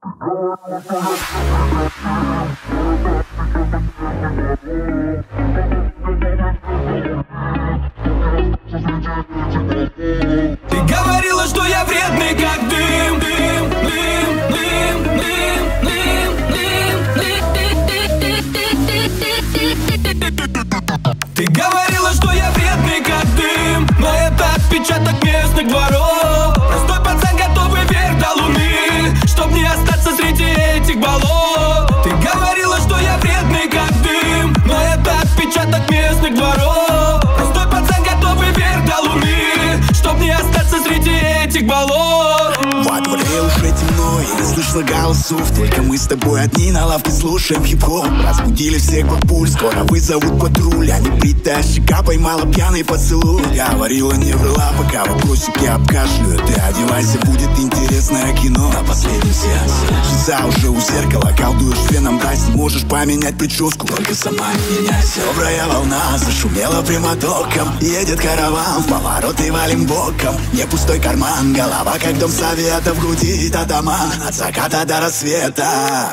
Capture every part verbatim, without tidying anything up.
Ты говорила, что я вредный, как дым, дым, дым, дым, дым, дым, дым. Ты говорила, что я вредный, как дым, но это отпечаток местных дворов. Простой пацан, готовый вверх до луны, чтоб не остаться среди этих болот. Ты говорила, что я вредный, как дым, но это отпечаток местных дворов. Простой пацан, готовый вверх до луны, чтоб не остаться среди этих болот. Во дворе уже темно и не слышно голосов. Только мы с тобой одни на лавке слушаем хип-хоп. Разбудили всех бабуль, скоро вызовут патруль. А небритая щека поймала пьяный поцелуй. Говорила, не врала, пока вопросики обкашляют. Ты одевайся, будет интересное кино. На последнем сеансе часа уже у зеркала. Колдуешь феном, дасть, можешь поменять прическу. Только сама не меняйся. Добрая волна зашумела прямотоком. Едет караван, в повороты валим боком. Не пустой карман, голова как дом совета. В груди атаман, от заката до рассвета.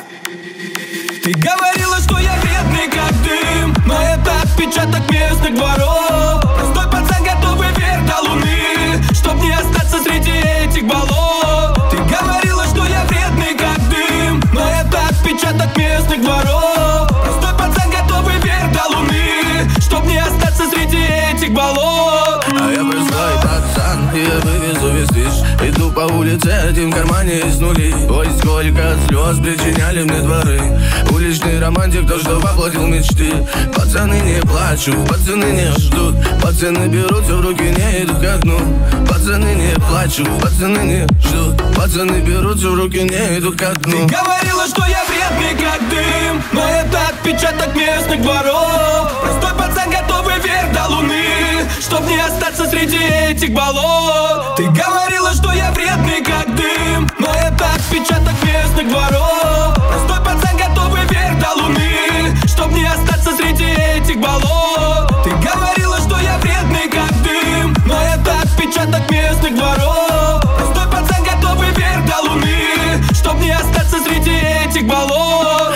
Ты говорила, что я вредный, как дым, но это отпечаток местных дворов. Простой пацан, готовый вверх до луны, чтоб не остаться среди этих болот. Ты говорила, что я вредный, как дым, но это отпечаток местных дворов. Простой пацан, готовый вверх до луны, чтоб не остаться среди этих болот. А я простой пацан, и я вывезу весь движ. Иду по улице, один в кармане есть нули. Ой, сколько слез причиняли мне дворы. Уличный романтик, то, что воплотил мечты. Пацаны не плачут, пацаны не ждут. Пацаны берут все в руки, не идут ко дну. Пацаны не плачут, пацаны не ждут. Пацаны берут все в руки, не идут ко дну. Ты говорила, что я вредный, как дым, но это отпечаток местных дворов. Простой пацан, готовый вверх до луны, чтоб не остаться среди этих болот. Ты говорила, что я вредный, как дым, но это отпечаток местных дворов. Простой пацан, готовый вверх до луны, чтоб не остаться среди этих болот. Ты говорила, что я вредный, как дым, но это отпечаток местных дворов. Простой пацан, готовый вверх до луны, чтоб не остаться среди этих болот.